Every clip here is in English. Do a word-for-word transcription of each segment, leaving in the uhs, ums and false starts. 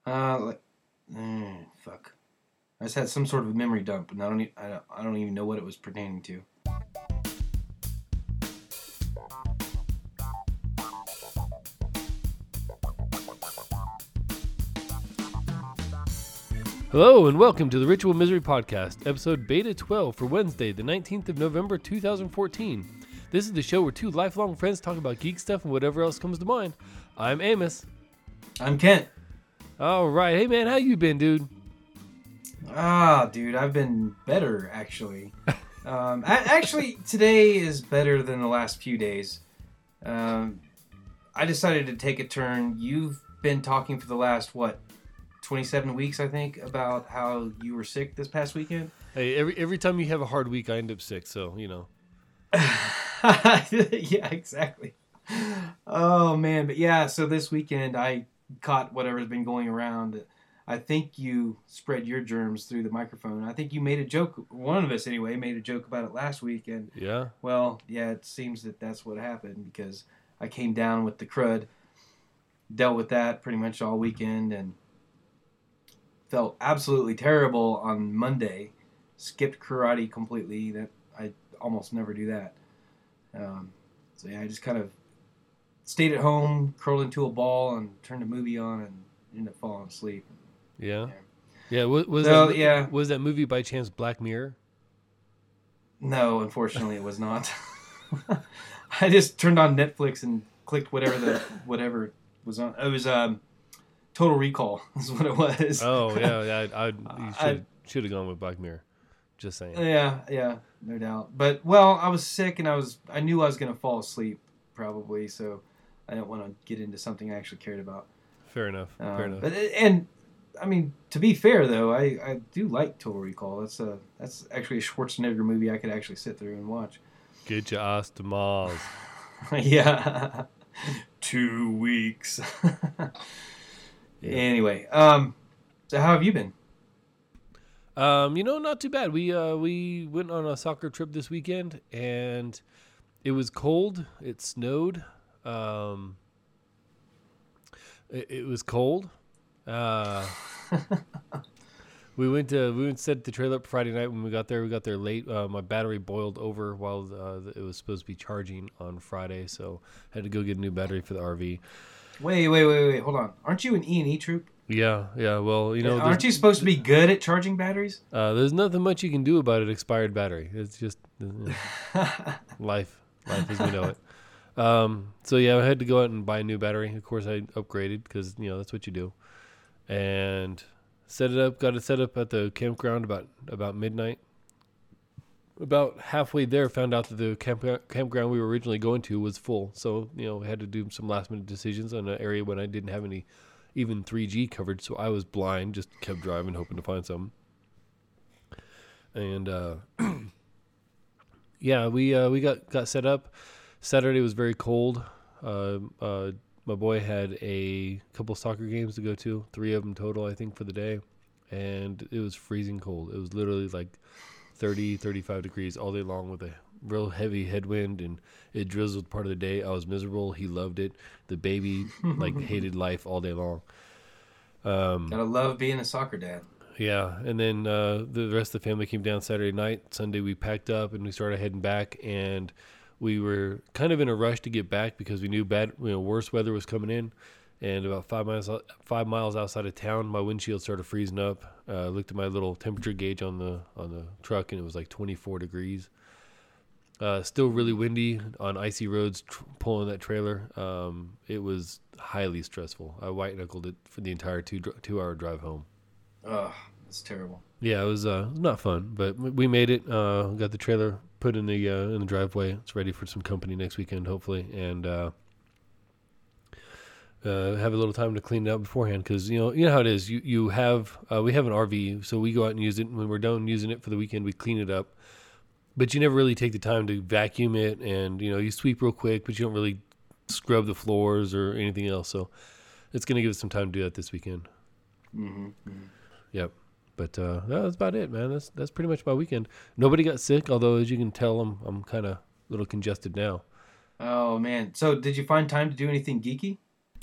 Uh, like, eh, fuck. I just had some sort of a memory dump, and I don't, e- I don't, I don't even know what it was pertaining to. Hello and welcome to the Ritual Misery Podcast, episode Beta twelve for Wednesday, the nineteenth of November, two thousand fourteen. This is the show where two lifelong friends talk about geek stuff and whatever else comes to mind. I'm Amos. I'm Kent. All right, hey man, how you been, dude? Ah, dude, I've been better actually. um, a- actually, today is better than the last few days. Um, I decided to take a turn. You've been talking for the last what? twenty-seven weeks, I think, about how you were sick this past weekend. Hey, every every time you have a hard week, I end up sick, so you know. Yeah, exactly. Oh man, but yeah, so this weekend I caught whatever's been going around. I think you spread your germs through the microphone. I think you made a joke, one of us anyway, made a joke about it last week, and Yeah. well, yeah, it seems that that's what happened because I came down with the crud, dealt with that pretty much all weekend, and felt absolutely terrible on Monday. Skipped karate completely. That I almost never do that. Um, so yeah, I just kind of stayed at home, curled into a ball, and turned a movie on, and ended up falling asleep. Yeah. Yeah. Was, was So, that yeah. was that movie by chance Black Mirror? No, unfortunately, it was not. I just turned on Netflix and clicked whatever the whatever was on. It was um, Total Recall is what it was. Oh yeah, yeah. I, I you I- should should have gone with Black Mirror. Just saying. Yeah, yeah, no doubt. But well, I was sick and I was I knew I was gonna fall asleep probably, so I didn't want to get into something I actually cared about. Fair enough. Um, Fair enough. But and I mean, to be fair though, I, I do like Total Recall. That's a that's actually a Schwarzenegger movie I could actually sit through and watch. Get your ass to Mars. Yeah, two weeks. Anyway, um, so how have you been? Um, you know, not too bad. We uh we went on a soccer trip this weekend and it was cold. It snowed. Um, it, it was cold. Uh, we went to we went to set the trailer up Friday night. When we got there, we got there late. Uh, my battery boiled over while uh, it was supposed to be charging on Friday, so I had to go get a new battery for the R V. Wait, wait, wait, wait, hold on. Aren't you an E and E troop? Yeah, yeah. Well, you know, Aren't there's- you supposed to be good at charging batteries? Uh, there's nothing much you can do about an expired battery. It's just you know, life, life as we know it. Um, so yeah, I had to go out and buy a new battery. Of course, I upgraded because you know that's what you do, and set it up. Got it set up at the campground about about midnight. About halfway there, found out that the camp, campground we were originally going to was full. So you know, we had to do some last minute decisions on an area when I didn't have any even three G coverage, so I was blind, just kept driving, hoping to find something. And uh, yeah, we uh, we got, got set up. Saturday was very cold. Uh, uh, my boy had a couple soccer games to go to, three of them total, I think, for the day. And it was freezing cold. It was literally like thirty, thirty-five degrees all day long with a real heavy headwind, and it drizzled part of the day. I was miserable. He loved it. The baby like hated life all day long. Um, Gotta love being a soccer dad. yeah, and then uh, the rest of the family came down Saturday night. Sunday we packed up and we started heading back, and we were kind of in a rush to get back because we knew bad, you know, worse weather was coming in. And about five miles five miles outside of town, my windshield started freezing up. I uh, looked at my little temperature gauge on the on the truck, and it was like twenty-four degrees. Uh, still really windy on icy roads, tr- pulling that trailer. Um, it was highly stressful. I white knuckled it for the entire two dr- two hour drive home. Ugh, that's terrible. Yeah, it was uh, not fun, but we made it. Uh, got the trailer put in the uh, in the driveway. It's ready for some company next weekend, hopefully, and uh, uh, have a little time to clean it up beforehand. Because you know, you know how it is. You you have uh, we have an R V, so we go out and use it. When we're done using it for the weekend, we clean it up. But you never really take the time to vacuum it, and you know you sweep real quick, but you don't really scrub the floors or anything else. So it's going to give us some time to do that this weekend. Mm-hmm, mm-hmm. Yep. But uh, that's about it, man. That's that's pretty much my weekend. Nobody got sick, although as you can tell, I'm I'm kind of a little congested now. Oh man! So did you find time to do anything geeky?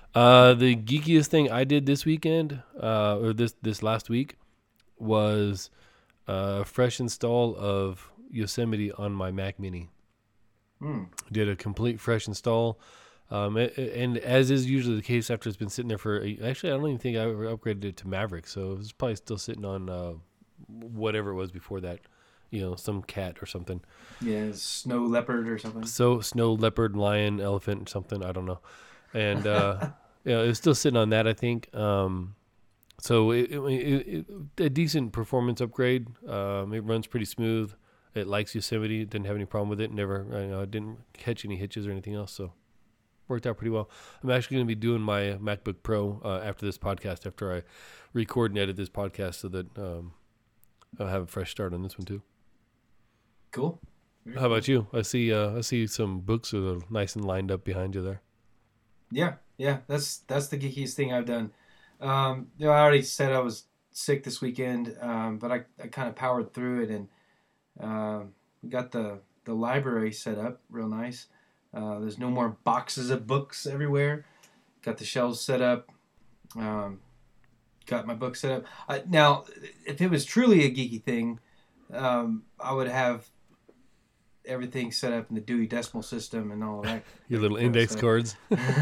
Uh, the geekiest thing I did this weekend, uh, or this this last week, was a fresh install of Yosemite on my Mac Mini. Hmm. Did a complete fresh install. Um, a- a- and as is usually the case after it's been sitting there for, a, actually, I don't even think I ever upgraded it to Maverick, so it was probably still sitting on uh, whatever it was before that, you know, some cat or something. Yeah, snow leopard or something. So snow leopard, lion, elephant, or something, I don't know. And uh, yeah, it was still sitting on that, I think. Um, so it, it, it, it, a decent performance upgrade. Um, it runs pretty smooth. It likes Yosemite. Didn't have any problem with it. Never, you know, didn't catch any hitches or anything else. So worked out pretty well. I'm actually going to be doing my MacBook Pro uh, after this podcast, after I record and edit this podcast, so that um, I'll have a fresh start on this one too. Cool. How about you? I see. Uh, I see some books that are nice and lined up behind you there. Yeah, yeah. That's that's the geekiest thing I've done. Um, you know, I already said I was sick this weekend, um, but I, I kind of powered through it, and um, we got the the library set up real nice. Uh, there's no more boxes of books everywhere. Got the shelves set up. Um, got my book set up. I, now, if it was truly a geeky thing, um, I would have everything set up in the Dewey Decimal System and all of that. Your little index stuff. cards.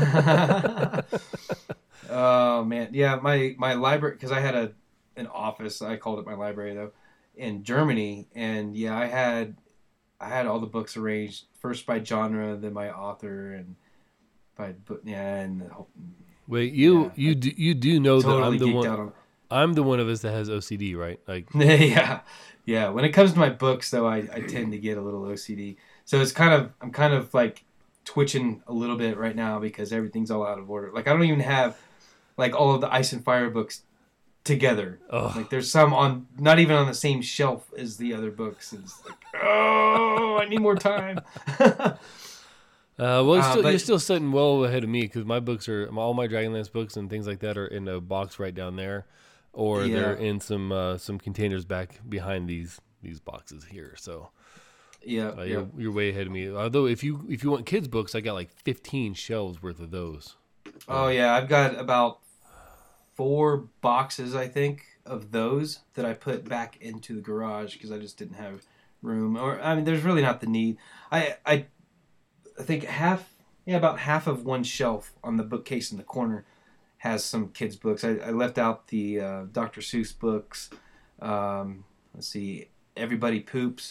Oh man, yeah, my my library, because I had a an office. I called it my library though, in Germany, and yeah, I had I had all the books arranged first by genre, then by author, and by book. Yeah, and the whole, Wait, you yeah, you do, you do know totally that I'm the geeked one. out on. I'm the one of us that has O C D, right? Like, yeah, yeah. When it comes to my books, though, I, I tend to get a little O C D. So it's kind of I'm kind of like twitching a little bit right now because everything's all out of order. Like I don't even have like all of the Ice and Fire books together. oh, Like there's some on not even on the same shelf as the other books. It's like, oh, I need more time. uh, well, it's Uh, still, but- you're still sitting well ahead of me because my books are all my Dragonlance books and things like that are in a box right down there, or Yeah. they're in some uh, some containers back behind these these boxes here. So yeah, uh, yeah. you're you're way ahead of me. Although if you if you want kids books, I got like fifteen shelves worth of those. Oh yeah, I've got about four boxes, I think, of those that I put back into the garage because I just didn't have room. Or I mean, there's really not the need. I I, I think half, yeah, about half of one shelf on the bookcase in the corner has some kids' books. I, I left out the uh, Doctor Seuss books. Um, let's see, Everybody Poops.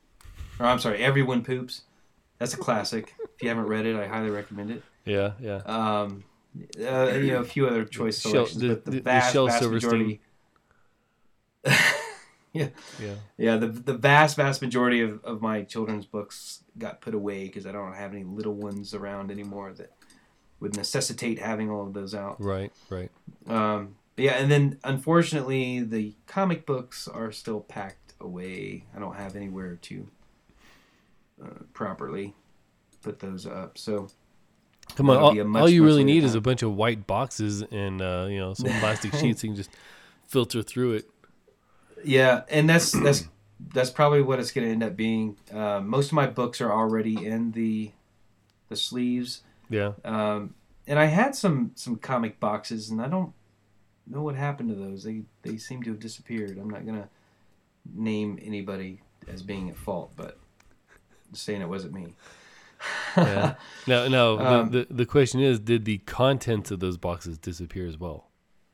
Or I'm sorry, Everyone Poops. That's a classic. If you haven't read it, I highly recommend it. Yeah, yeah. Um, uh, you know, a few other choice Shel- selections, the- but the, the- the vast, Shel vast Silverstein. majority. yeah, Yeah. yeah. The the vast, vast majority of, of my children's books got put away because I don't have any little ones around anymore that would necessitate having all of those out. Right, right. Um, but yeah, and then unfortunately, the comic books are still packed away. I don't have anywhere to uh, properly put those up. So. Come on, That'll all, be a much, all you much really later need is time. a bunch of white boxes and uh, you know some plastic sheets. You can just filter through it. Yeah, and that's that's that's probably what it's going to end up being. Uh, most of my books are already in the the sleeves, Yeah. um, and I had some some comic boxes, and I don't know what happened to those. They they seem to have disappeared. I'm not going to name anybody as being at fault, but I'm saying it wasn't me. Yeah. Now, now Um, the, the the question is, did the contents of those boxes disappear as well?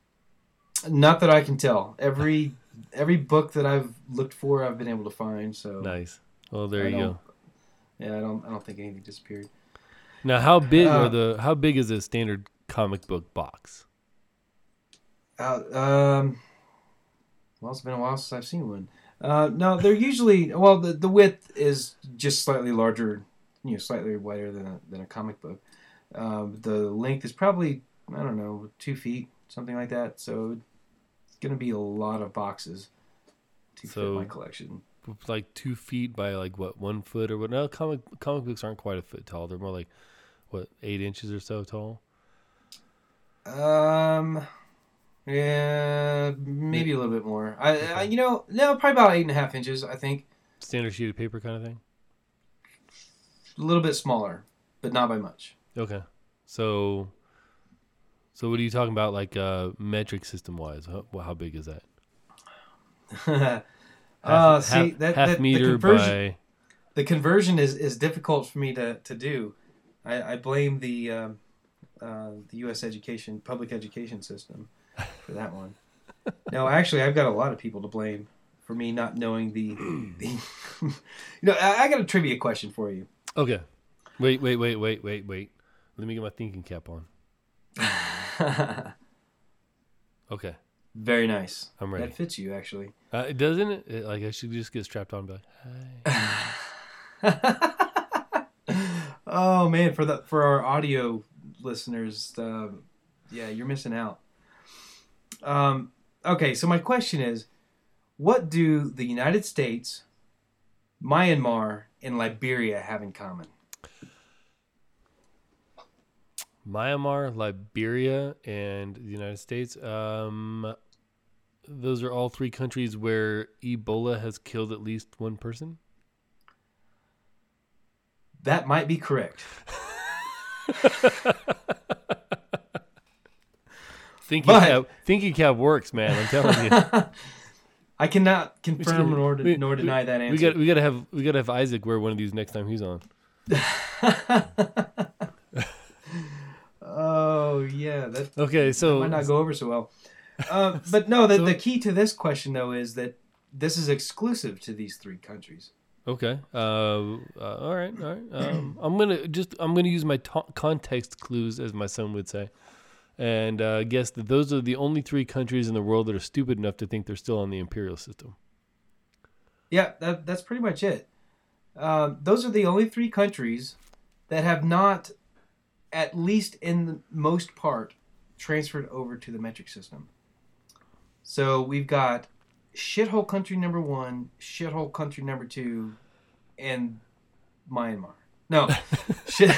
Not that I can tell. Every every book that I've looked for, I've been able to find. So Nice. Well, there I you go. don't- Yeah, I don't I don't think anything disappeared. Now, how big Uh, are the how big is a standard comic book box? Uh, um, well, it's been a while since I've seen one. Uh, no, they're usually well. The, the width is just slightly larger, you know, slightly wider than a, than a comic book. Um, the length is probably I don't know two feet, something like that. So it's gonna be a lot of boxes to So- fit my collection. Like two feet by like what one foot or what? No, comic comic books aren't quite a foot tall. They're more like what eight inches or so tall. Um, yeah, maybe a little bit more. I, I you know, no, probably about eight and a half inches. I think Standard sheet of paper kind of thing. a little bit smaller, but not by much. Okay, so So what are you talking about, like uh, metric system wise? How, well, how big is that? uh, Half, see half, that, half that the meter conversion by. the conversion is, is difficult for me to, to do. I, I blame the um, uh, the U S education public education system for that one. No, actually, I've got a lot of people to blame for me not knowing the the. you know, I, I got a trivia question for you. Okay. Wait, wait, wait, wait, wait, wait. Let me get my thinking cap on. Okay. Very nice. I'm ready. That fits you, actually. Uh, doesn't it? it? Like I should just get strapped on and be like, hi. Oh man, for the for our audio listeners, uh, yeah, you're missing out. Um, okay, so my question is, what do the United States, Myanmar, and Liberia have in common? Myanmar, Liberia, and the United States. Um, those are all three countries where Ebola has killed at least one person. That might be correct. Thinking But- cap, thinking cap works, man. I'm telling you. I cannot confirm We- nor, de- we- nor deny that answer. We got we got to have we got to have Isaac wear one of these next time he's on. Oh yeah, that, Okay, that so might not go over so well. Uh, but no, the, the key to this question though is that this is exclusive to these three countries. okay, uh, uh, all right, all right. Um, I'm gonna just I'm gonna use my to- context clues, as my son would say, and uh, guess that those are the only three countries in the world that are stupid enough to think they're still on the imperial system. Yeah, that, that's pretty much it. Um, those are the only three countries that have not, at least in the most part, transferred over to the metric system. So we've got shithole country number one, shithole country number two, and Myanmar. No, shit.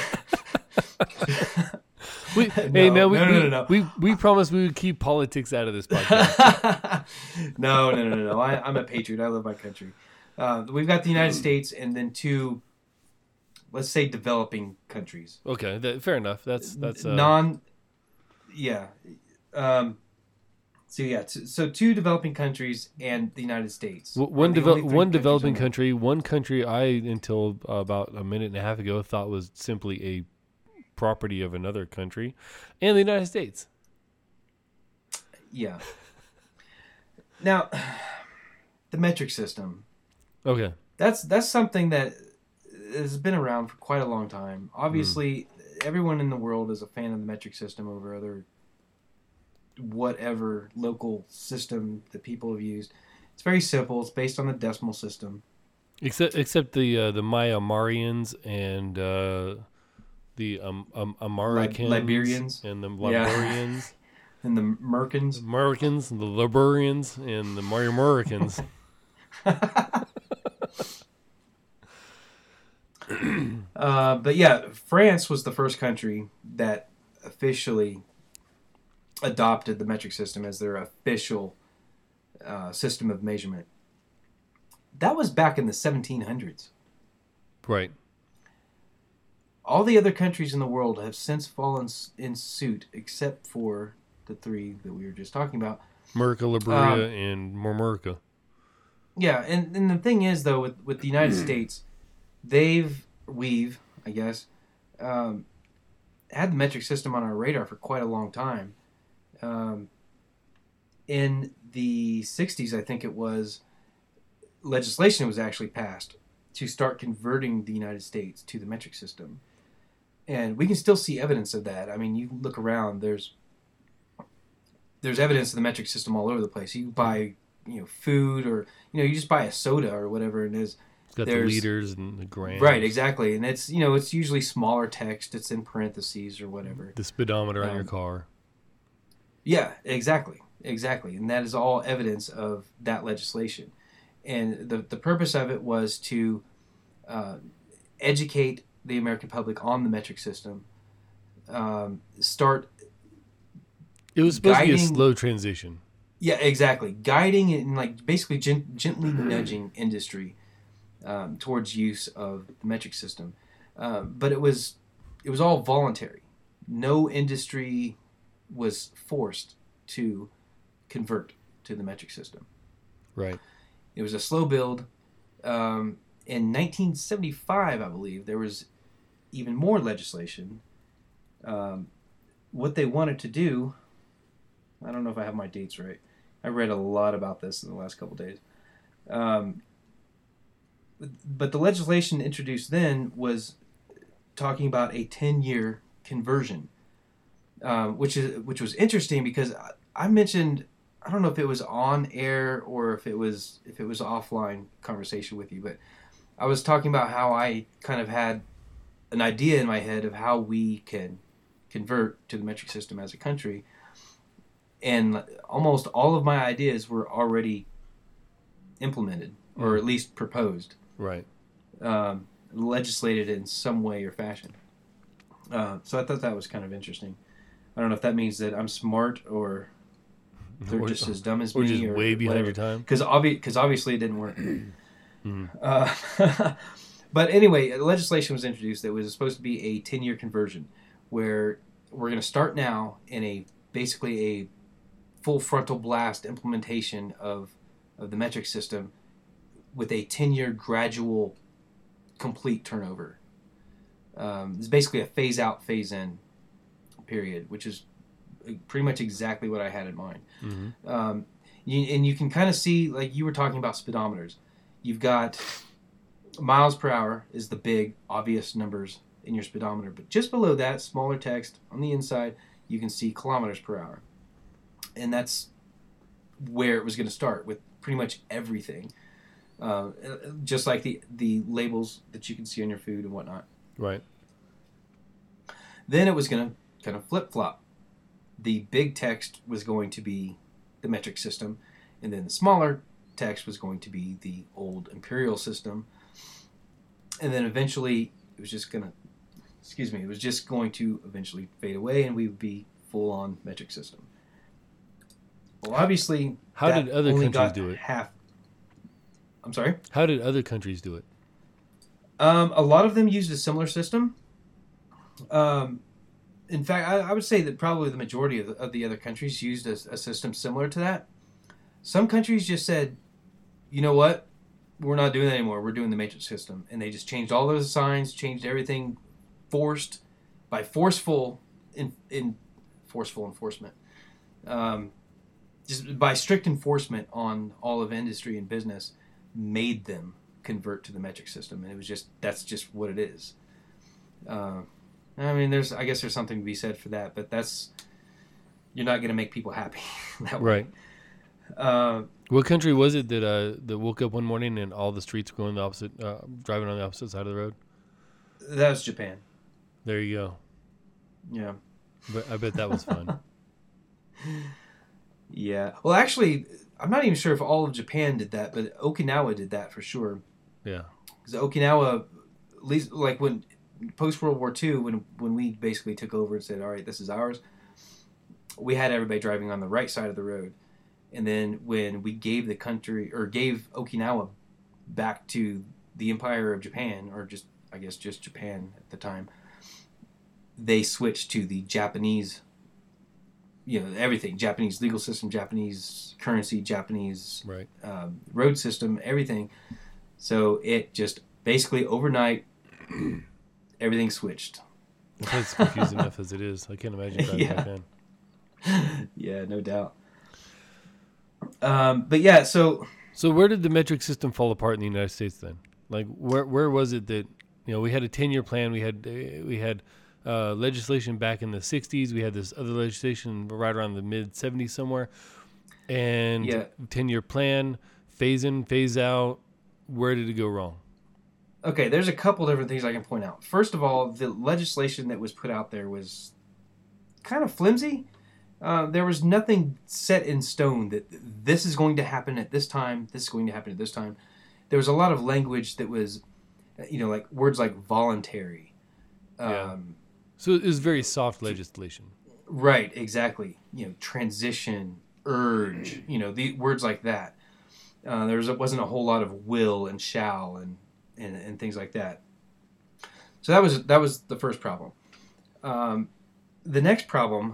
We, No, hey man, we, no, no, we, no, no. we we promised we would keep politics out of this podcast. no, no, no, no, no. I, I'm a patriot. I love my country. Uh, we've got the United States and then two, let's say, developing countries. Okay, that, fair enough. That's that's uh, non. Yeah. Um, so yeah, t- so two developing countries and the United States. w- are one the devel- only three one countries developing on there. country, one country I until uh, about a minute and a half ago thought was simply a property of another country, and the United States. Yeah. Now, the metric system. Okay. That's that's something that has been around for quite a long time. Obviously, mm. everyone in the world is a fan of the metric system over other whatever local system that people have used. It's very simple. It's based on the decimal system. Except except the uh, the Myanmarians and uh, the um, um, Americans, Liberians, and the Liberians, yeah. and the Merkins, Americans, the Liberians, and the Myanmaricans. uh, but yeah, France was the first country that officially adopted the metric system as their official uh, system of measurement. That was back in the seventeen hundreds. Right. All the other countries in the world have since fallen in suit, except for the three that we were just talking about. America, Liberia, Um, and Mormerica. Yeah, and, and the thing is, though, with, with the United States, they've, we've, I guess, um, had the metric system on our radar for quite a long time. Um, in the sixties, I think it was, legislation was actually passed to start converting the United States to the metric system. And we can still see evidence of that. I mean, you look around, there's there's evidence of the metric system all over the place. You buy, you know, food, or, you know, you just buy a soda or whatever it is. It's got the There's- liters and the grams. Right, exactly. And it's, you know, it's usually smaller text. It's in parentheses or whatever. The speedometer on Um, your car. Yeah, exactly. Exactly. And that is all evidence of that legislation. And the, the purpose of it was to uh, educate the American public on the metric system, um, start, It was supposed to be a guiding- slow transition. yeah, exactly, guiding and like basically gen- gently nudging industry um, towards use of the metric system. Um, but it was it was all voluntary. No industry was forced to convert to the metric system. Right. It was a slow build. Um, in nineteen seventy-five, I believe, there was even more legislation. Um, what they wanted to do, I don't know if I have my dates right. I read a lot about this in the last couple days. Um, but the legislation introduced then was talking about a ten-year conversion, um, which is which was interesting because I, I mentioned, I don't know if it was on air or if it was if it was offline conversation with you, but I was talking about how I kind of had an idea in my head of how we can convert to the metric system as a country, and almost all of my ideas were already implemented, or at least proposed, right, um, legislated in some way or fashion. Uh, so I thought that was kind of interesting. I don't know if that means that I'm smart or they're or, just as dumb as or me, just or way behind whatever. your time. Because obvi- obviously it didn't work. Mm. uh, but anyway, legislation was introduced that was supposed to be a ten-year conversion, where we're going to start now in a basically a full frontal blast implementation of of the metric system with a ten-year gradual complete turnover. Um, it's basically a phase-out, phase-in period, which is pretty much exactly what I had in mind. Mm-hmm. Um, you, and you can kind of see, like you were talking about speedometers. You've got miles per hour is the big, obvious numbers in your speedometer. But just below that, smaller text on the inside, you can see kilometers per hour. And that's where it was going to start with pretty much everything. Uh, just like the, the labels that you can see on your food and whatnot. Right. Then it was going to kind of flip-flop. The big text was going to be the metric system, and then the smaller text was going to be the old imperial system. And then eventually it was just going to, excuse me, it was just going to eventually fade away, and we would be full-on metric system. Well, obviously, how did other only countries got do it? Half. I'm sorry? How did other countries do it? Um, a lot of them used a similar system. Um, in fact, I, I would say that probably the majority of the, of the other countries used a, a system similar to that. Some countries just said, you know what? We're not doing that anymore. We're doing the matrix system. And they just changed all those signs, changed everything, forced by forceful in, in forceful enforcement. Um, just by strict enforcement on all of industry and business, made them convert to the metric system, and it was just that's just what it is. Uh, I mean, there's I guess there's something to be said for that, but that's you're not going to make people happy that way. Right. Uh, what country was it that uh, that woke up one morning and all the streets were going the opposite, uh, driving on the opposite side of the road? That was Japan. There you go. Yeah. But I bet that was fun. Yeah. Well, actually, I'm not even sure if all of Japan did that, but Okinawa did that for sure. Yeah. Because Okinawa, at least like when post World War Two, when when we basically took over and said, "All right, this is ours," we had everybody driving on the right side of the road, and then when we gave the country or gave Okinawa back to the Empire of Japan, or just I guess just Japan at the time, they switched to the Japanese. You know, everything, Japanese legal system, Japanese currency, Japanese right. um, road system, everything. So it just basically overnight, everything switched. It's confused enough as it is. I can't imagine driving yeah. back then. Yeah, no doubt. Um, but yeah, so... So where did the metric system fall apart in the United States then? Like, where where was it that, you know, we had a ten-year plan, we had uh, we had... Uh, legislation back in the sixties. We had this other legislation right around the mid seventies somewhere. And yeah. ten-year plan, phase in, phase out. Where did it go wrong? Okay, there's a couple different things I can point out. First of all, the legislation that was put out there was kind of flimsy. Uh, there was nothing set in stone that this is going to happen at this time, this is going to happen at this time. There was a lot of language that was, you know, like words like voluntary. Um, yeah. So it was very soft legislation. Right, exactly. You know, transition, urge, you know, the words like that. Uh, there was, wasn't a whole lot of will and shall and, and, and things like that. So that was that was the first problem. Um, the next problem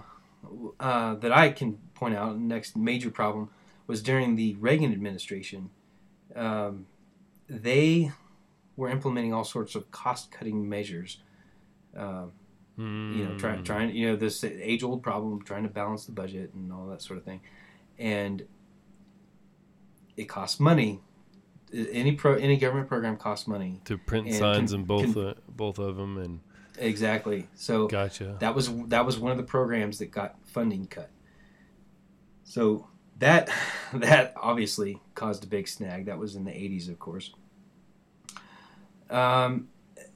uh, that I can point out, next major problem, was during the Reagan administration. Um, they were implementing all sorts of cost-cutting measures. Um, Mm. You know, trying, trying, you know, this age-old problem of trying to balance the budget and all that sort of thing, and it costs money. Any pro, any government program costs money to print and signs can, in both can, uh, both of them, and exactly. So gotcha. That was that was one of the programs that got funding cut. So that that obviously caused a big snag. That was in the eighties, of course. Um.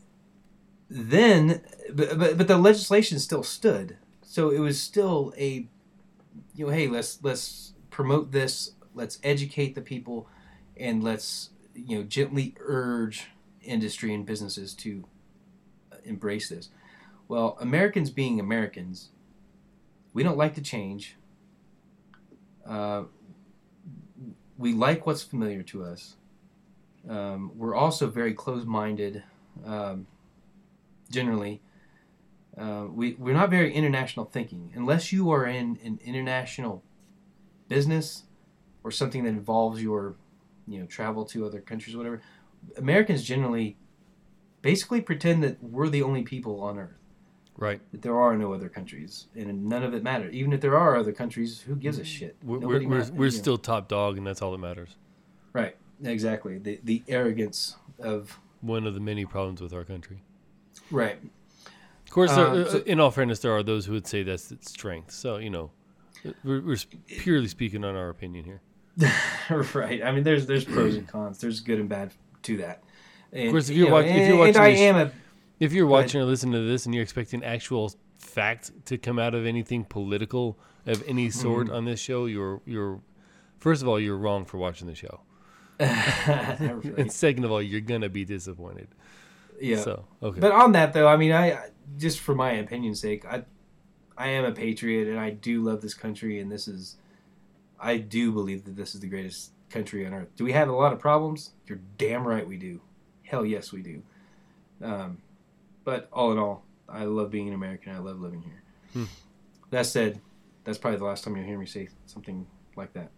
Then, but, but but the legislation still stood. So it was still a, you know, hey, let's let's promote this. Let's educate the people, and let's, you know, gently urge industry and businesses to embrace this. Well, Americans being Americans, we don't like to change. Uh, we like what's familiar to us. Um, we're also very close-minded. Um, Generally, uh, we, we're not very international thinking. Unless you are in an international business or something that involves your, you know, travel to other countries or whatever, Americans generally basically pretend that we're the only people on Earth. Right. That there are no other countries, and none of it matters. Even if there are other countries, who gives a shit? We're, we're, we're, matters, we're you know. still top dog, and that's all that matters. Right. Exactly. The, the arrogance of... One of the many problems with our country. Right. Of course, there, Um, so, in all fairness, there are those who would say that's its strength. So, you know, we're, we're purely speaking on our opinion here. Right. I mean, there's there's pros and cons. There's good and bad to that. And, of course, if you're, you know, watch, and, if you're watching, and I this, am a, if you're watching or listening to this, and you're expecting actual fact to come out of anything political of any sort mm-hmm. on this show, you're you're first of all you're wrong for watching the show, right. and second of all, you're gonna be disappointed. Yeah. So, okay. But on that though, I mean, I just for my opinion's sake, I I am a patriot and I do love this country, and this is I do believe that this is the greatest country on earth. Do we have a lot of problems? You're damn right we do. Hell yes we do. Um, but all in all, I love being an American. I love living here. Hmm. That said, that's probably the last time you'll hear me say something like that.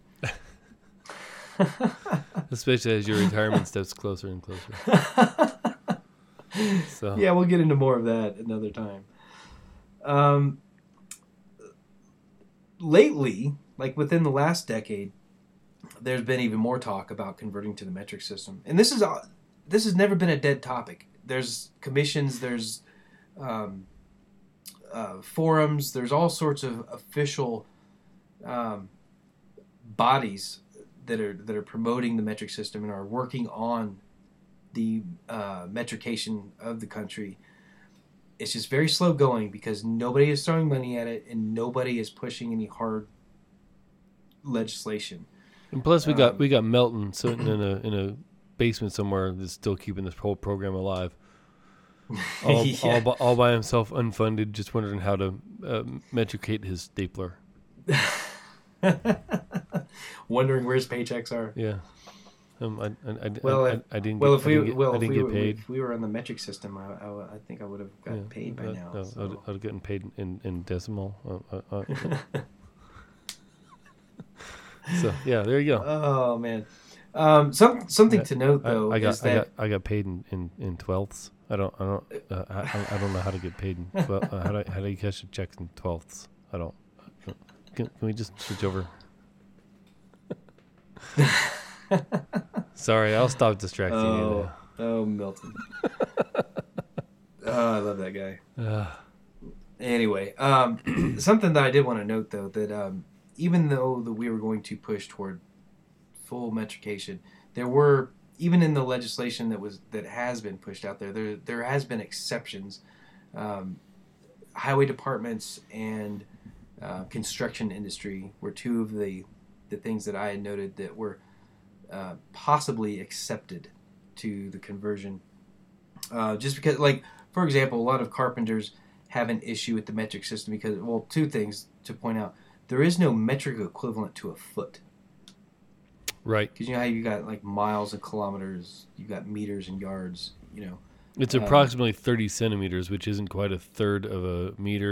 Especially as your retirement steps closer and closer. So. Yeah, we'll get into more of that another time. Um, lately, like within the last decade, there's been even more talk about converting to the metric system, and this is uh, this has never been a dead topic. There's commissions, there's um, uh, forums, there's all sorts of official um, bodies that are that are promoting the metric system and are working on the uh, metrication of the country. It's just very slow going because nobody is throwing money at it and nobody is pushing any hard legislation. And plus, we um, got we got Melton sitting in a in a basement somewhere that's still keeping this whole program alive, all, yeah. all, by, all by himself, unfunded, just wondering how to uh, metricate his stapler. Wondering where his paychecks are. Yeah. Um, I, I, I, well, I, if, I didn't. Well, get, if we I didn't get, well I didn't if we get were, paid. if we were on the metric system, I, I, I think I would have gotten yeah, paid by uh, now. No, So. I'd, I'd have gotten paid in, in decimal. Uh, uh, uh. So yeah, there you go. Oh man, um, some something I, to note though I, I got is that I got I got paid in, in, in twelfths. I don't I don't uh, I, I don't know how to get paid in twelve. Uh, how do I, how do you cash a check in twelfths? I don't. Can, can we just switch over? Sorry, I'll stop distracting oh, you now. Oh, Milton. Oh, I love that guy. Uh, anyway, um, something that I did want to note, though, that um, even though that we were going to push toward full metrication, there were, even in the legislation that was that has been pushed out there, there there has been exceptions. Um, highway departments and uh, construction industry were two of the the things that I had noted that were uh, possibly accepted to the conversion. Uh, just because, like, for example, a lot of carpenters have an issue with the metric system because, well, two things to point out. There is no metric equivalent to a foot. right. Because you know how you got, like, miles and kilometers, you got meters and yards, you know. It's Um, approximately thirty centimeters, which isn't quite a third of a meter,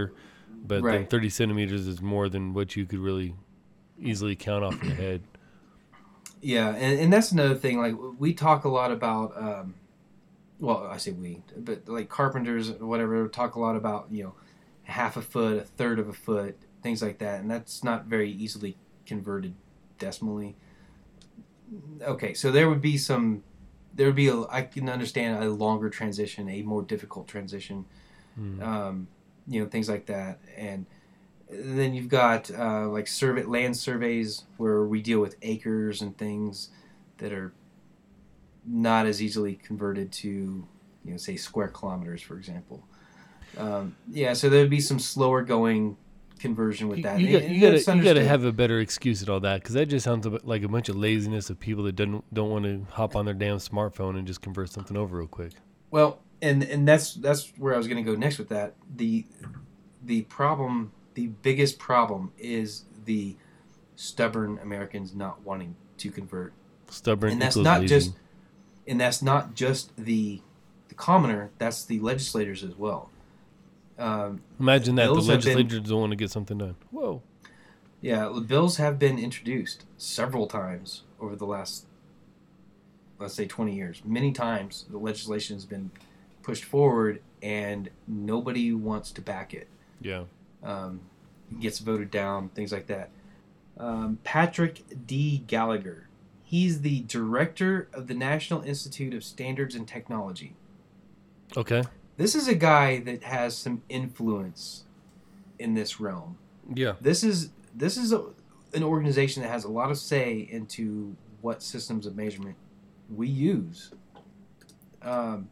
But Right. then thirty centimeters is more than what you could really easily count off your head. Yeah, and, and that's another thing. Like, we talk a lot about, um, well, I say we, but like carpenters or whatever, talk a lot about, you know, half a foot, a third of a foot, things like that. And that's not very easily converted decimally. Okay, so there would be some, there would be, a, I can understand a longer transition, a more difficult transition, Mm. um, you know, things like that. And then you've got uh, like survey land surveys where we deal with acres and things that are not as easily converted to, you know, say square kilometers, for example. Um, yeah, so there'd be some slower going conversion with You, that. you, And- got, and you gotta that's you gotta understood. have a better excuse at all that, because that just sounds a bit like a bunch of laziness of people that don't don't want to hop on their damn smartphone and just convert something over real quick. Well, and and that's that's where I was going to go next with that. The the problem, the biggest problem, is the stubborn Americans not wanting to convert, Stubborn and that's equals not lazy. just and that's not just the the commoner. That's the legislators as well. Um, Imagine that the bills have been- legislators don't want to get something done. Whoa. yeah, the bills have been introduced several times over the last, let's say, twenty years. Many times the legislation has been pushed forward, and nobody wants to back it. Yeah. Um, it gets voted down, things like that. Um, Patrick D. Gallagher. He's the director of the National Institute of Standards and Technology. Okay. This is a guy that has some influence in this realm. Yeah. This is this is a, an organization that has a lot of say into what systems of measurement we use. Um,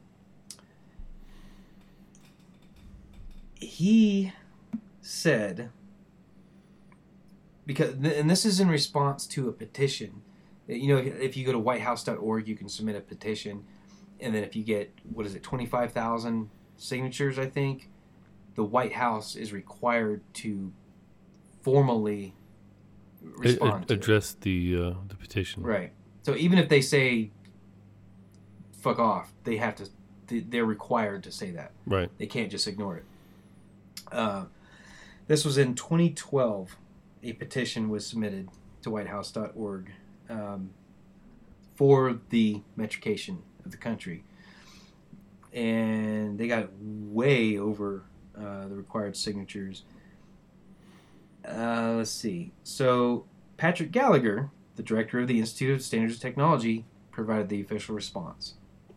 he said, because, and this is in response to a petition. You know, if you go to white house dot org, you can submit a petition, and then if you get, what is it, twenty-five thousand signatures, I think, the White House is required to formally respond A- to it. address the uh, the petition. Right. So even if they say fuck off, they have to, they're required to say that. Right. They can't just ignore it. Uh, this was in twenty twelve. A petition was submitted to white house dot org um, for the metrication of the country. And they got way over uh, the required signatures. Uh, let's see. So Patrick Gallagher, the director of the Institute of Standards and Technology, provided the official response.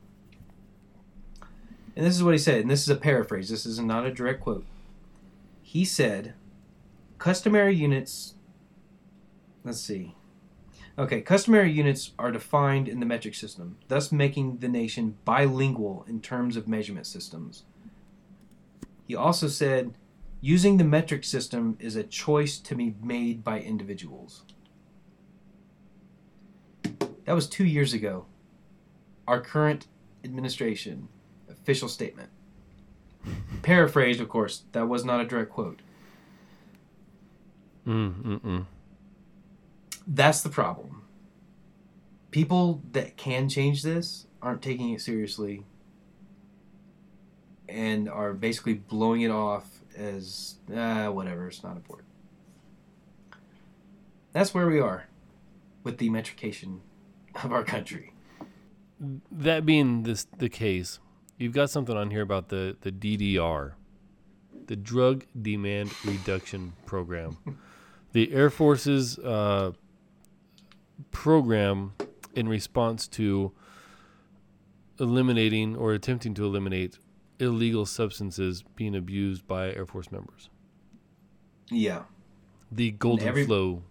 And this is what he said, and this is a paraphrase. This is not a direct quote. He said, customary units, let's see. Okay, customary units are defined in the metric system, thus making the nation bilingual in terms of measurement systems. He also said, using the metric system is a choice to be made by individuals. That was two years ago. Our current administration, official statement. Paraphrased, of course, that was not a direct quote. Mm, mm, mm. That's the problem. People that can change this aren't taking it seriously and are basically blowing it off as, ah, whatever, it's not important. That's where we are with the metrication of our country. That being this the case, you've got something on here about the, the D D R, the Drug Demand Reduction Program. The Air Force's uh, program in response to eliminating or attempting to eliminate illegal substances being abused by Air Force members. Yeah. The Golden every- Flow.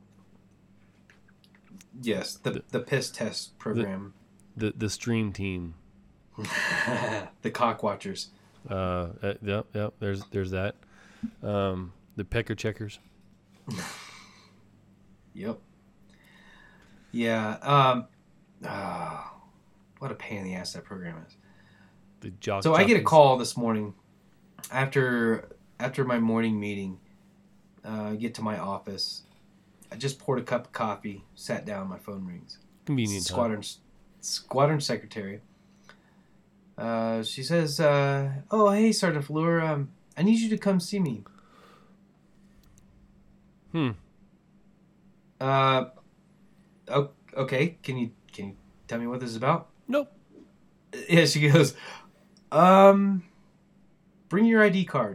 Yes, the, The- the piss test program. The the stream team. The cock watchers. Uh, uh, yep, yep. There's there's that. Um, the pecker checkers. Yep. Yeah. Um, ah, what a pain in the ass that program is. The jock. So I get a jockeys. call this morning after after my morning meeting. Uh, I get to my office. I just poured a cup of coffee, sat down, my phone rings. Convenient time. Squadron Squadron Secretary. Uh, she says, uh, "Oh, hey, Sergeant Fleur, um, I need you to come see me." Hmm. Uh, o- okay. Can you can you tell me what this is about? Nope. Yeah, she goes, um, bring your I D card.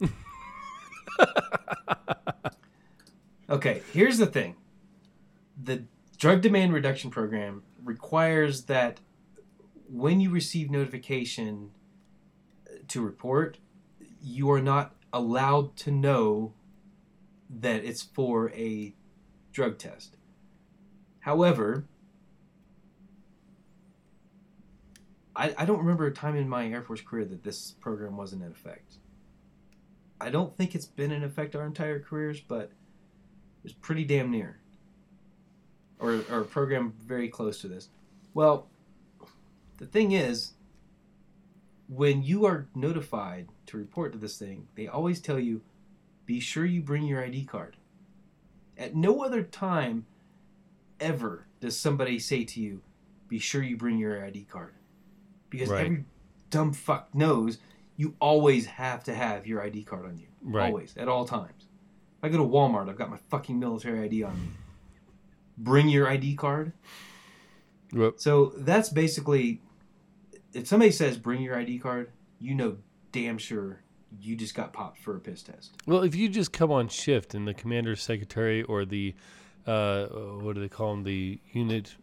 Okay, here's the thing. The drug demand reduction program requires that when you receive notification to report, you are not allowed to know that it's for a drug test. However, I, I don't remember a time in my Air Force career that this program wasn't in effect. I don't think it's been in effect our entire careers, but it's pretty damn near. Or, or a program very close to this. Well, the thing is, when you are notified to report to this thing, they always tell you, be sure you bring your I D card. At no other time ever does somebody say to you, be sure you bring your I D card. Because Right. every dumb fuck knows you always have to have your I D card on you. Right. Always, at all times. If I go to Walmart, I've got my fucking military I D on me. Bring your I D card. Yep. So that's basically, if somebody says bring your I D card, you know damn sure you just got popped for a piss test. Well, if you just come on shift and the commander's secretary or the, uh, what do they call him, the unit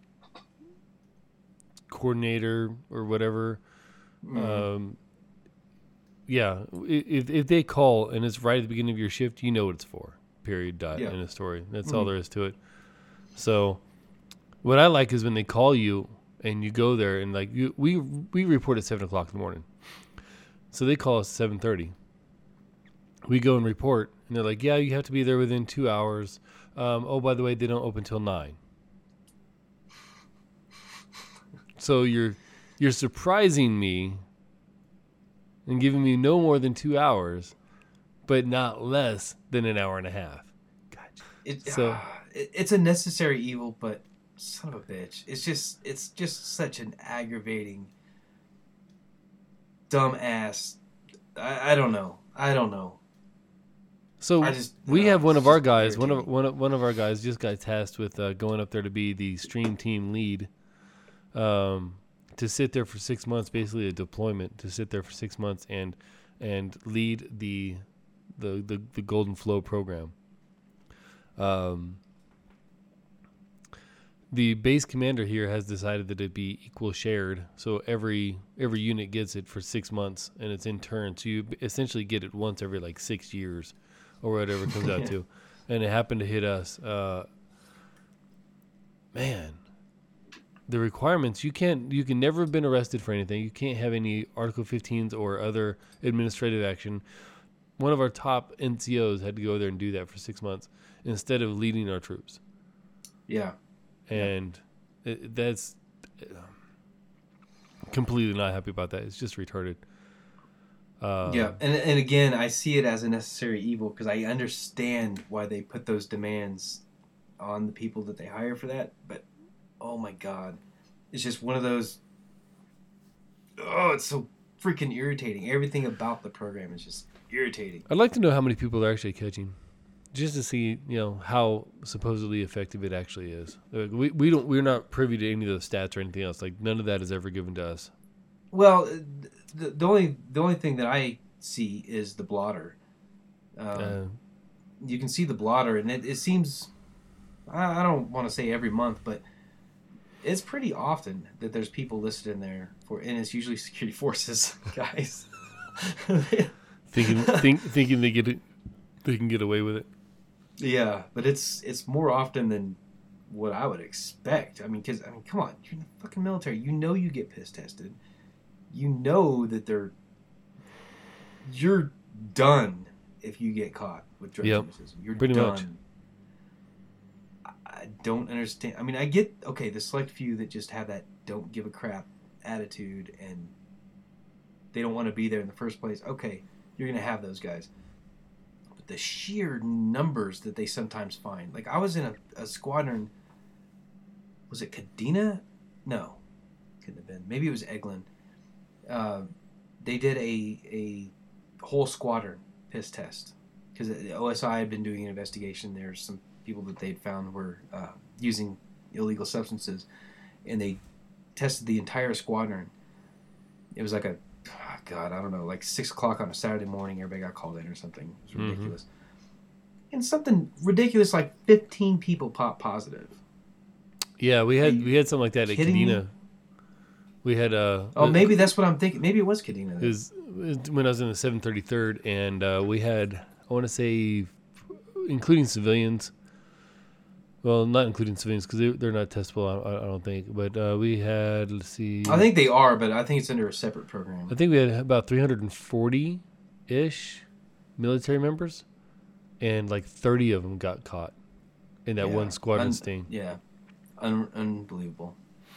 coordinator or whatever, Mm. um, yeah, if if they call and it's right at the beginning of your shift, you know what it's for. Period. Dot. Yeah. In a story. That's Mm. all there is to it. So, what I like is when they call you and you go there and like you, we we report at seven o'clock in the morning. So they call us at seven thirty. We go and report, and they're like, "Yeah, you have to be there within two hours." Um, oh, by the way, they don't open till nine. So you're you're surprising me and giving me no more than two hours, but not less than an hour and a half. Gotcha. It, So- ah, it, it's a necessary evil, but son of a bitch. It's just it's just such an aggravating, dumb ass. I, I don't know. I don't know. So I just we uh, have one it's of our just guys. One of irritating. one of one of our guys just got tasked with uh, going up there to be the stream team lead, um, to sit there for six months, basically a deployment to sit there for six months and and lead the the the, the Golden Flow program. Um, the base commander here has decided that it be equal shared, so every every unit gets it for six months, and it's in turn. So you essentially get it once every like six years, or whatever it comes out Yeah. to. And it happened to hit us. Uh, man, the requirements, you can't, you can never have been arrested for anything. You can't have any Article fifteens or other administrative action. One of our top N C Os had to go there and do that for six months instead of leading our troops. Yeah. And it, that's uh, completely not happy about that. It's just retarded. Uh, Yeah, and and again, I see it as a necessary evil because I understand why they put those demands on the people that they hire for that. But oh my god, it's just one of those. Oh, it's so freaking irritating. Everything about the program is just irritating. I'd like to know how many people they're actually catching, just to see, you know, how supposedly effective it actually is. Like, we we don't we're not privy to any of those stats or anything else. Like none of that is ever given to us. Well, the, the only the only thing that I see is the blotter. Um, Uh, you can see the blotter, and it, it seems. I, I don't want to say every month, but it's pretty often that there's people listed in there for, and it's usually security forces guys. thinking think, thinking they get it, they can get away with it. Yeah, but it's it's more often than what I would expect. I mean, because I mean, come on, you're in the fucking military. You know you get piss tested. You know that they're you're done if you get caught with drug Yep, criticism. You're pretty done. much. I, I don't understand. I mean, I get okay, the select few that just have that don't give a crap attitude and they don't want to be there in the first place. Okay, you're gonna have those guys. But the sheer numbers that they sometimes find. Like I was in a, a squadron. Was it Kadena? No, couldn't have been. Maybe it was Eglin. Uh, they did a a whole squadron piss test because O S I had been doing an investigation. There's some people that they'd found were uh, using illegal substances, and they tested the entire squadron. It was like a, oh God, I don't know, like six o'clock on a Saturday morning. Everybody got called in or something. It was ridiculous. Mm-hmm. And something ridiculous like fifteen people popped positive. Yeah, we had we had something like that at Kadena. Me? We had uh oh maybe that's what I'm thinking. Maybe it was Kadena. It was, it was when I was in the seven thirty-third, and uh, we had I want to say, including civilians. Well, not including civilians because they, they're not testable. I, I don't think, but uh, we had let's see. I think they are, but I think it's under a separate program. I think we had about three hundred forty ish military members, and like thirty of them got caught in that yeah. one squadron Un- sting. Yeah. Un- unbelievable.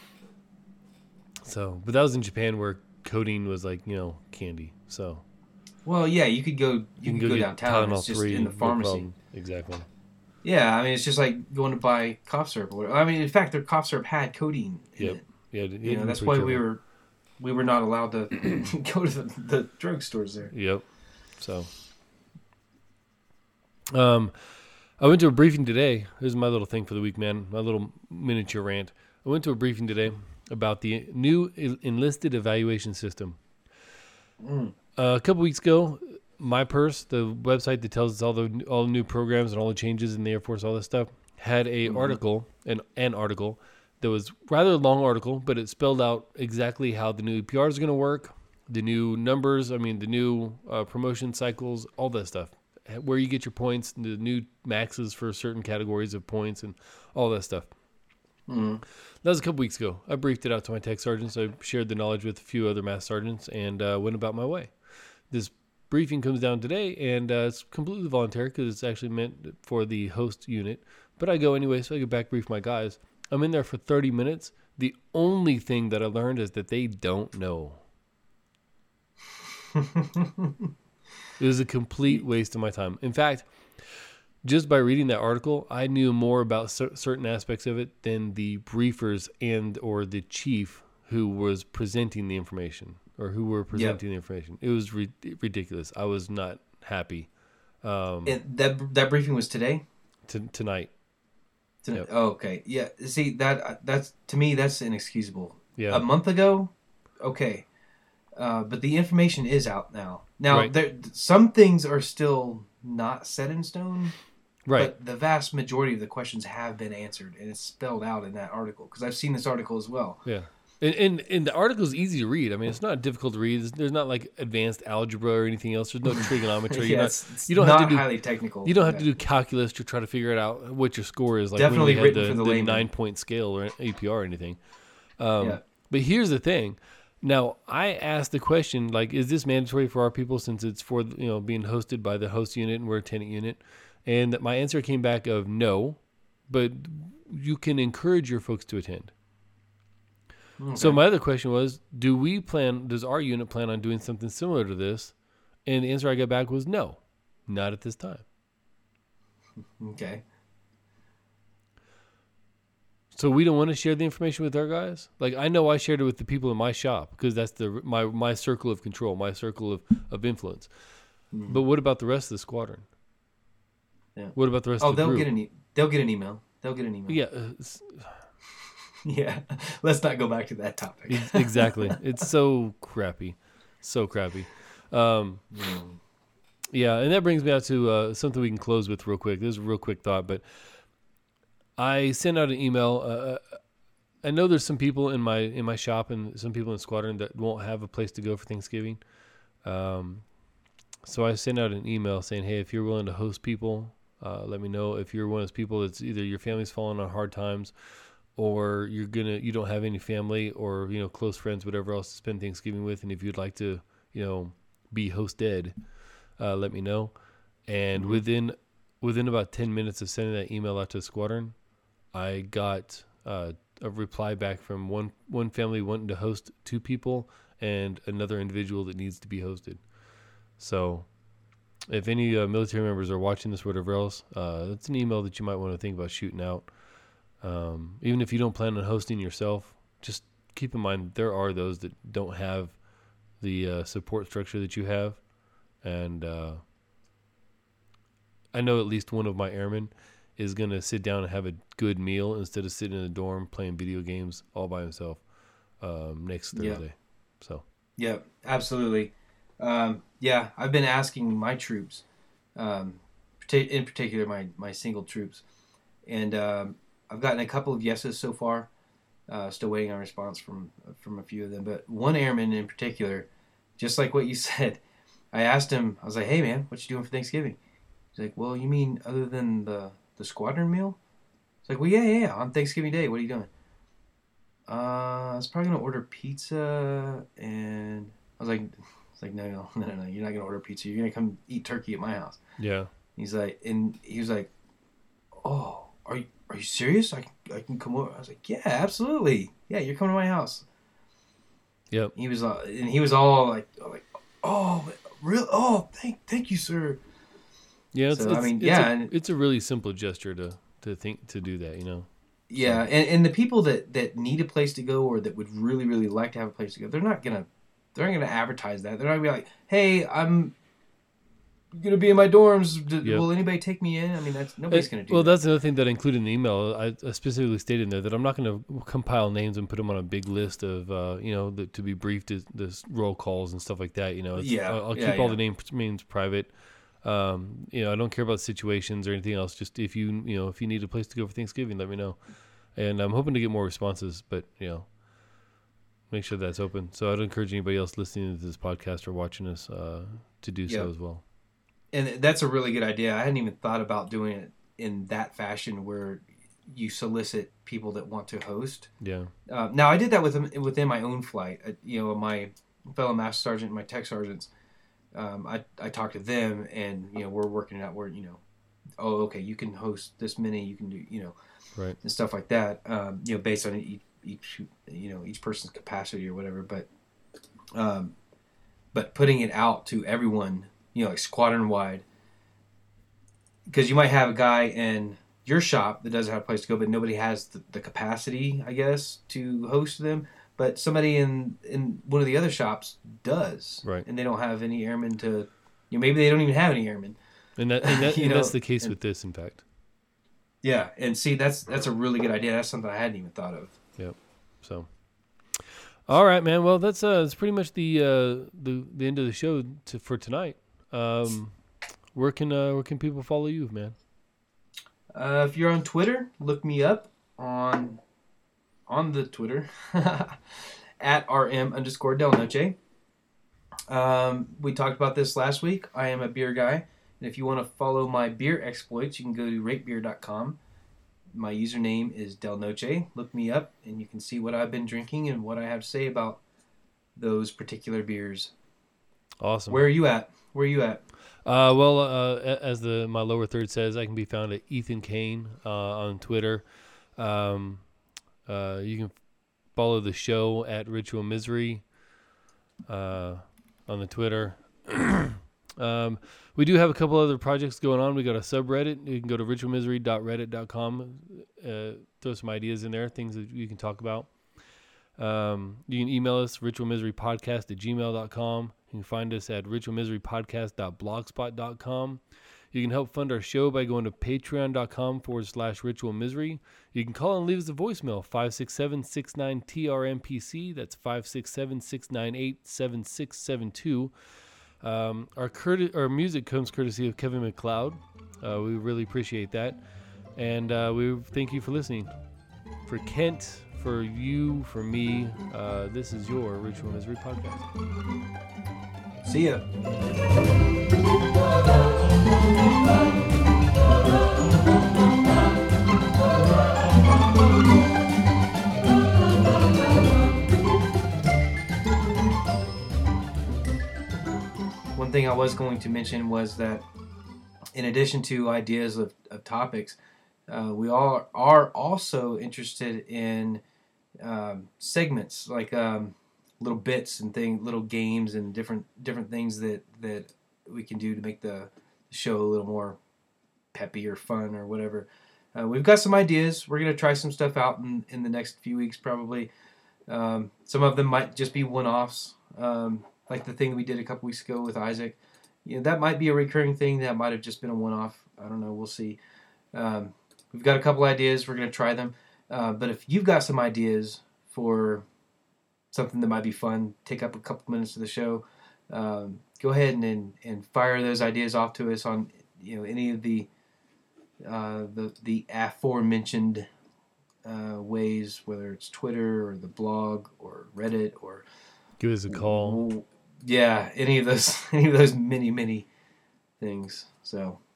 So, but that was in Japan where codeine was like, you know, candy. So, well, yeah, you could go, you, you can go, go downtown. It's just three, in the pharmacy. No exactly. Yeah, I mean, it's just like going to buy cough syrup or whatever. I mean, in fact, their cough syrup had codeine in yep. it. Yeah, it you know, that's why we were we were not allowed to go to the, the drugstores there. Yep. So, um. I went to a briefing today. Here's my little thing for the week, man. My little miniature rant. I went to a briefing today about the new enlisted evaluation system. Mm. Uh, a couple weeks ago, My Purse, the website that tells us all the all the new programs and all the changes in the Air Force, all this stuff, had a mm-hmm. article, an, an article that was rather a long article, but it spelled out exactly how the new E P R is going to work, the new numbers, I mean, the new uh, promotion cycles, all that stuff. Where you get your points, the new maxes for certain categories of points, and all that stuff. Mm-hmm. That was a couple weeks ago. I briefed it out to my tech sergeants. I shared the knowledge with a few other mass sergeants and uh, went about my way. This briefing comes down today, and uh, it's completely voluntary because it's actually meant for the host unit. But I go anyway, so I go back brief my guys. I'm in there for thirty minutes. The only thing that I learned is that they don't know. It was a complete waste of my time. In fact, just by reading that article, I knew more about cer- certain aspects of it than the briefers and or the chief who was presenting the information or who were presenting yep. the information. It was ri- ridiculous. I was not happy. Um, and that that briefing was today? T- tonight. Tonight. Yep. Oh, okay. Yeah. See, that that's to me, that's inexcusable. Yeah. A month ago, okay. Uh, but the information is out now. Now, right. there, some things are still not set in stone. Right. But the vast majority of the questions have been answered, and it's spelled out in that article. Because I've seen this article as well. Yeah. And, and and the article is easy to read. I mean, it's not difficult to read. There's not like advanced algebra or anything else. There's no trigonometry. yeah, not, it's, it's you don't not have to do highly technical. You don't have yeah. to do calculus to try to figure it out what your score is. Like Definitely when we had written the, for the, the layman. nine point scale or A P R or anything. Um, yeah. But here's the thing. Now, I asked the question, like, is this mandatory for our people since it's for, you know, being hosted by the host unit and we're a tenant unit? And my answer came back of no, but you can encourage your folks to attend. Okay. So my other question was, do we plan, does our unit plan on doing something similar to this? And the answer I got back was no, not at this time. Okay. So we don't want to share the information with our guys? Like, I know I shared it with the people in my shop because that's the my my circle of control, my circle of, of influence. Mm. But what about the rest of the squadron? Yeah. What about the rest oh, of the they'll group? get an e- they'll get an email. They'll get an email. Yeah. Uh, yeah. Let's not go back to that topic. Exactly. It's so crappy. So crappy. Um, mm. Yeah, and that brings me out to uh, something we can close with real quick. This is a real quick thought, but I sent out an email. Uh, I know there's some people in my in my shop and some people in Squadron that won't have a place to go for Thanksgiving. Um, so I sent out an email saying, hey, if you're willing to host people, uh, let me know. If you're one of those people that's either your family's falling on hard times or you're gonna you don't have any family or, you know, close friends, whatever else to spend Thanksgiving with, and if you'd like to, you know, be hosted, uh, let me know. And mm-hmm. within within about ten minutes of sending that email out to the Squadron, I got uh, a reply back from one, one family wanting to host two people and another individual that needs to be hosted. So if any uh, military members are watching this, whatever else, uh, that's an email that you might want to think about shooting out. Um, even if you don't plan on hosting yourself, just keep in mind there are those that don't have the uh, support structure that you have. And uh, I know at least one of my airmen is going to sit down and have a good meal instead of sitting in the dorm playing video games all by himself um, next Thursday. Yeah. So. Yeah, absolutely. Um, yeah, I've been asking my troops, um, in particular my, my single troops, and um, I've gotten a couple of yeses so far. Uh, still waiting on response from from a few of them, but one airman in particular, just like what you said, I asked him. I was like, "Hey, man, what you doing for Thanksgiving?" He's like, "Well, you mean other than the the squadron meal?" It's like, "Well, yeah, yeah, yeah. On Thanksgiving Day, what are you doing?" Uh, I was probably gonna order pizza, and I was like, "It's like, no, no, no, no, no. You're not gonna order pizza. You're gonna come eat turkey at my house." Yeah. He's like, and he was like, "Oh, are you are you serious? I can I can come over." I was like, "Yeah, absolutely. Yeah, you're coming to my house." Yep. He was, uh, and he was all like, like, "Oh, real? Oh, thank thank you, sir." Yeah, it's, so, it's, I mean, it's yeah, a, and, it's a really simple gesture to, to think to do that, you know. Yeah, so. and, and the people that, that need a place to go or that would really really like to have a place to go, they're not gonna they're not gonna advertise that. They're not gonna be like, "Hey, I'm gonna be in my dorms. D- yep. Will anybody take me in?" I mean, that's nobody's it, gonna do. Well, that. That's another thing that I included in the email. I, I specifically stated in there that I'm not going to compile names and put them on a big list of uh, you know the, to be briefed as this roll calls and stuff like that. You know, it's, yeah, I'll, I'll yeah, keep all yeah. the names names private. Um, you know, I don't care about situations or anything else. Just if you you know if you need a place to go for Thanksgiving, let me know. And I'm hoping to get more responses, but you know, make sure that's open. So I'd encourage anybody else listening to this podcast or watching us uh, to do yep. so as well. And that's a really good idea. I hadn't even thought about doing it in that fashion where you solicit people that want to host. Yeah. Uh, now I did that with within my own flight. Uh, you know, my fellow master sergeant, my tech sergeants. Um, I I talked to them, and you know, we're working it out. Where you know, oh, okay, you can host this many. You can do you know, right, and stuff like that. Um, you know, based on each, each you know each person's capacity or whatever. But um, but putting it out to everyone. You know, like squadron wide, because you might have a guy in your shop that doesn't have a place to go, but nobody has the, the capacity, I guess, to host them. But somebody in, in one of the other shops does, right? And they don't have any airmen to, you know, maybe they don't even have any airmen. And that, and, that, and know, that's the case and, with this, in fact. Yeah, and see, that's that's a really good idea. That's something I hadn't even thought of. Yep. So. All right, man. Well, that's uh, that's pretty much the uh, the the end of the show to, for tonight. Um, where can uh, where can people follow you, man? Uh, if you're on Twitter, look me up on on the Twitter at rm underscore del noche. Um, we talked about this last week. I am a beer guy, and if you want to follow my beer exploits, you can go to rate beer dot com. My username is del noche. Look me up, and you can see what I've been drinking and what I have to say about those particular beers. Awesome. Where are you at? Where are you at? Uh, well, uh, as the my lower third says, I can be found at Ethan Kane uh, on Twitter. Um, uh, you can follow the show at Ritual Misery uh, on the Twitter. um, we do have a couple other projects going on. We got a subreddit. You can go to ritual misery dot reddit dot com. Uh, throw some ideas in there, things that you can talk about. Um, you can email us, ritual misery podcast at gmail dot com. You can find us at ritual misery podcast dot blogspot dot com. You can help fund our show by going to patreon dot com forward slash ritual misery. You can call and leave us a voicemail, five six seven, six nine T R M P C. That's five six seven, six nine eight, seven six seven two. Um, our, curti- our music comes courtesy of Kevin MacLeod. Uh, we really appreciate that. And uh, we thank you for listening. For Kent, for you, for me, uh, this is your Ritual Misery Podcast. See ya. One thing I was going to mention was that in addition to ideas of, of topics, uh, we all are also interested in um, segments, like um, little bits and thing, little games and different different things that, that we can do to make the show a little more peppy or fun or whatever. Uh, we've got some ideas. We're going to try some stuff out in, in the next few weeks probably. Um, some of them might just be one-offs, um, like the thing we did a couple weeks ago with Isaac. You know, that might be a recurring thing. That might have just been a one-off. I don't know. We'll see. Um, we've got a couple ideas. We're going to try them. Uh, but if you've got some ideas for something that might be fun, take up a couple minutes of the show, um, go ahead and, and and fire those ideas off to us on you know any of the uh, the the aforementioned uh, ways, whether it's Twitter or the blog or Reddit or give us a call. Yeah, any of those any of those many many things. So